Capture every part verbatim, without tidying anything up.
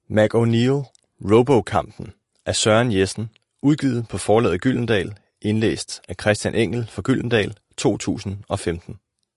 McO'Neill, Robokampen af Søren Jessen, udgivet på forlaget Gyldendal, indlæst af Christian Engel for Gyldendal to tusind og femten.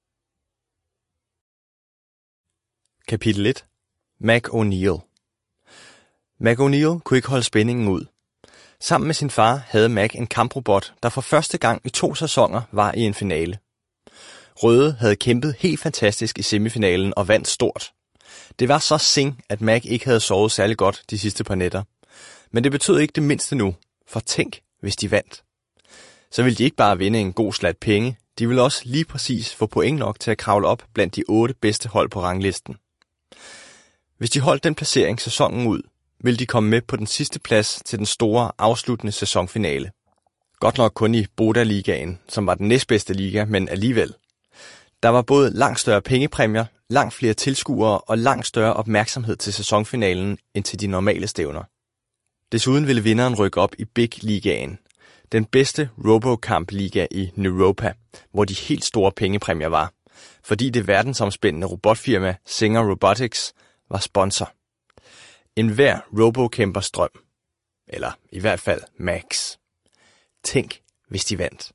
Kapitel et. McO'Neill. McO'Neill kunne ikke holde spændingen ud. Sammen med sin far havde Mac en kamprobot, der for første gang i to sæsoner var i en finale. Røde havde kæmpet helt fantastisk i semifinalen og vandt stort. Det var så sing, at Mac ikke havde sovet særlig godt de sidste par nætter. Men det betød ikke det mindste nu, for tænk, hvis de vandt. Så ville de ikke bare vinde en god slat penge, de ville også lige præcis få point nok til at kravle op blandt de otte bedste hold på ranglisten. Hvis de holdt den placering sæsonen ud, ville de komme med på den sidste plads til den store afsluttende sæsonfinale. Godt nok kun i Boda-ligaen, som var den næstbedste liga, men alligevel. Der var både langt større pengepræmier, langt flere tilskuere og langt større opmærksomhed til sæsonfinalen end til de normale stævner. Desuden ville vinderen rykke op i Big-ligaen, den bedste Robokamp-liga i Europa, hvor de helt store pengepræmier var, fordi det verdensomspændende robotfirma Singer Robotics var sponsor. En hver Robokæmpers drøm. Eller i hvert fald Max. Tænk, hvis de vandt.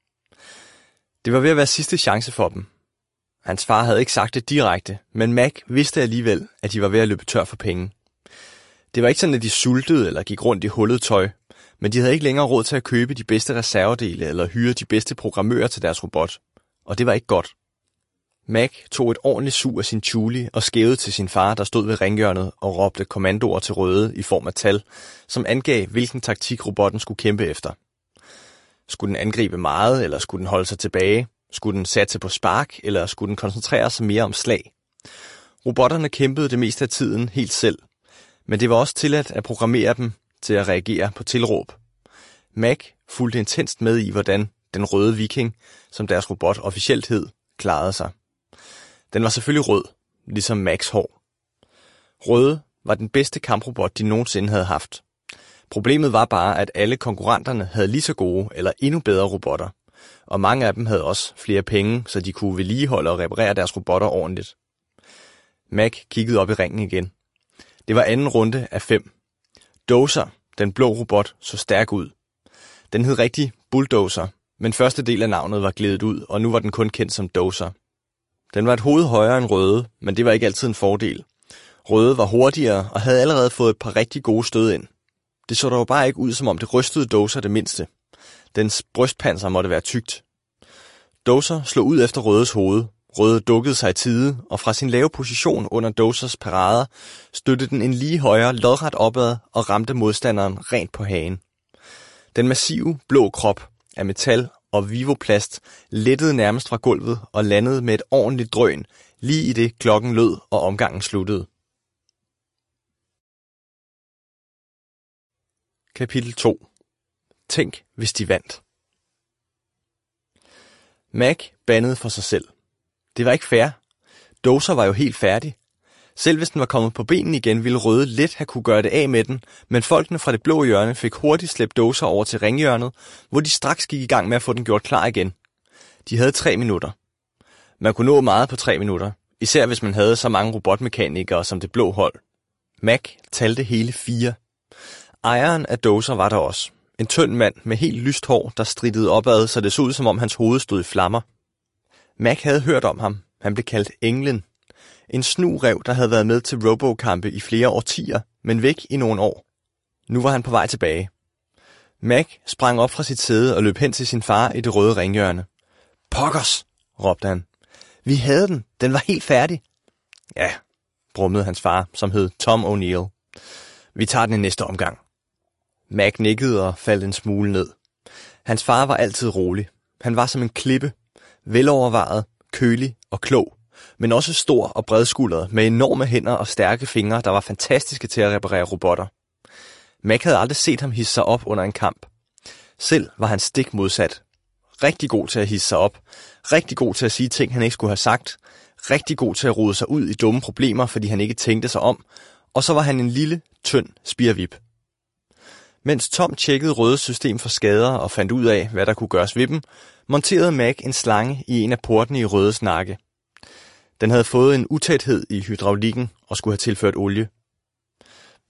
Det var ved at være sidste chance for dem. Hans far havde ikke sagt det direkte, men Mac vidste alligevel, at de var ved at løbe tør for penge. Det var ikke sådan, at de sultede eller gik rundt i hullet tøj, men de havde ikke længere råd til at købe de bedste reservedele eller hyre de bedste programmører til deres robot. Og det var ikke godt. Mac tog et ordentligt sug af sin chuli og skævede til sin far, der stod ved ringhjørnet og råbte kommandoer til Røde i form af tal, som angav, hvilken taktik robotten skulle kæmpe efter. Skulle den angribe meget, eller skulle den holde sig tilbage? Skulle den satse på spark, eller skulle den koncentrere sig mere om slag? Robotterne kæmpede det meste af tiden helt selv, men det var også tilladt at programmere dem til at reagere på tilråb. Mac fulgte intenst med i, hvordan den røde viking, som deres robot officielt hed, klarede sig. Den var selvfølgelig rød, ligesom Macs hår. Røde var den bedste kamprobot, de nogensinde havde haft. Problemet var bare, at alle konkurrenterne havde lige så gode eller endnu bedre robotter, og mange af dem havde også flere penge, så de kunne vedligeholde og reparere deres robotter ordentligt. Mac kiggede op i ringen igen. Det var anden runde af fem. Dozer, den blå robot, så stærk ud. Den hed rigtig Bulldozer, men første del af navnet var gledet ud, og nu var den kun kendt som Dozer. Den var et hoved højere end Røde, men det var ikke altid en fordel. Røde var hurtigere og havde allerede fået et par rigtig gode stød ind. Det så dog bare ikke ud, som om det rystede Dozer det mindste. Dens brystpanser måtte være tykt. Dozer slog ud efter Rødes hoved. Røde dukkede sig i tide, og fra sin lave position under Dozers parader støttede den en lige højre lodret opad og ramte modstanderen rent på hagen. Den massive blå krop af metal og vivoplast lettede nærmest fra gulvet og landede med et ordentligt drøn, lige i det klokken lød og omgangen sluttede. Kapitel to. Tænk, hvis de vandt. Mac bandede for sig selv. Det var ikke fair. Dozer var jo helt færdig. Selv hvis den var kommet på benen igen, ville Røde let have kunne gøre det af med den, men folkene fra det blå hjørne fik hurtigt slæbt Dozer over til ringhjørnet, hvor de straks gik i gang med at få den gjort klar igen. De havde tre minutter. Man kunne nå meget på tre minutter, især hvis man havde så mange robotmekanikere som det blå hold. Mac talte hele fire. Ejeren af Dozer var der også. En tynd mand med helt lyst hår, der strittede opad, så det så ud som om hans hoved stod i flammer. Mac havde hørt om ham. Han blev kaldt Englen. En snu ræv, der havde været med til robokampe i flere årtier, men væk i nogle år. Nu var han på vej tilbage. Mac sprang op fra sit sæde og løb hen til sin far i det røde ringhjørne. Pokkers, råbte han. Vi havde den. Den var helt færdig. Ja, brummede hans far, som hed Tom O'Neill. Vi tager den i næste omgang. Mac nikkede og faldt en smule ned. Hans far var altid rolig. Han var som en klippe, velovervejet, kølig og klog, men også stor og bredskuldret med enorme hænder og stærke fingre, der var fantastiske til at reparere robotter. Mac havde aldrig set ham hisse sig op under en kamp. Selv var han stik modsat. Rigtig god til at hisse sig op, rigtig god til at sige ting, han ikke skulle have sagt, rigtig god til at rode sig ud i dumme problemer, fordi han ikke tænkte sig om, og så var han en lille, tynd spirvip. Mens Tom tjekkede Rødes system for skader og fandt ud af, hvad der kunne gøres ved dem, monterede Mac en slange i en af portene i Rødes nakke. Den havde fået en utæthed i hydraulikken og skulle have tilført olie.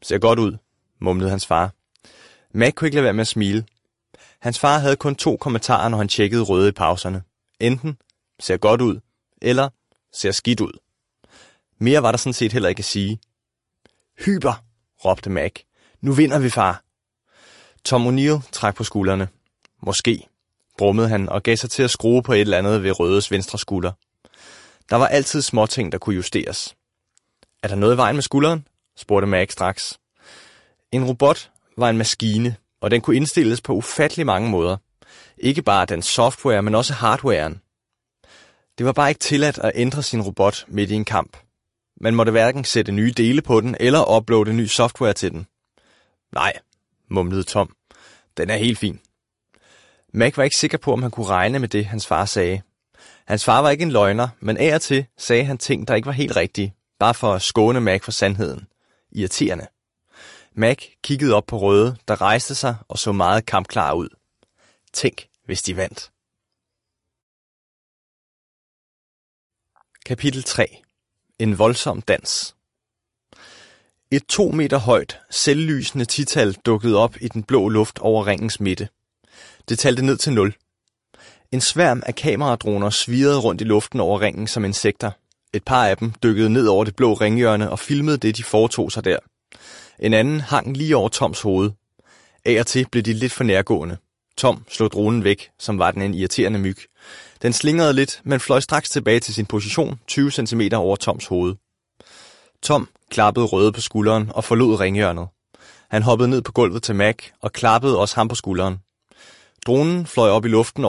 Ser godt ud, mumlede hans far. Mac kunne ikke lade være med at smile. Hans far havde kun to kommentarer, når han tjekkede Røde i pauserne. Enten ser godt ud, eller ser skidt ud. Mere var der sådan set heller ikke at sige. Hyper, råbte Mac. Nu vinder vi, far. Tom O'Neill trak på skuldrene. Måske, brummede han og gav sig til at skrue på et eller andet ved Rødes venstre skulder. Der var altid småting, der kunne justeres. Er der noget i vejen med skulderen? Spurgte Mac straks. En robot var en maskine, og den kunne indstilles på ufattelig mange måder. Ikke bare den software, men også hardwaren. Det var bare ikke tilladt at ændre sin robot midt i en kamp. Man måtte hverken sætte nye dele på den, eller uploade ny software til den. Nej, mumlede Tom. Den er helt fin. Mac var ikke sikker på, om han kunne regne med det, hans far sagde. Hans far var ikke en løgner, men af og til sagde han ting, der ikke var helt rigtige, bare for at skåne Mac for sandheden. Irriterende. Mac kiggede op på Røde, der rejste sig og så meget kampklar ud. Tænk, hvis de vandt. Kapitel tre. En voldsom dans. Et to meter højt, selvlysende tital dukkede op i den blå luft over ringens midte. Det talte ned til nul. En sværm af kameradroner svirrede rundt i luften over ringen som insekter. Et par af dem dykkede ned over det blå ringhjørne og filmede det, de foretog sig der. En anden hang lige over Toms hoved. Af og til blev de lidt for nærgående. Tom slog dronen væk, som var den en irriterende myg. Den slingrede lidt, men fløj straks tilbage til sin position, tyve centimeter over Toms hoved. Tom klappede Røde på skulderen og forlod ringhjørnet. Han hoppede ned på gulvet til Mac og klappede også ham på skulderen. Dronen fløj op i luften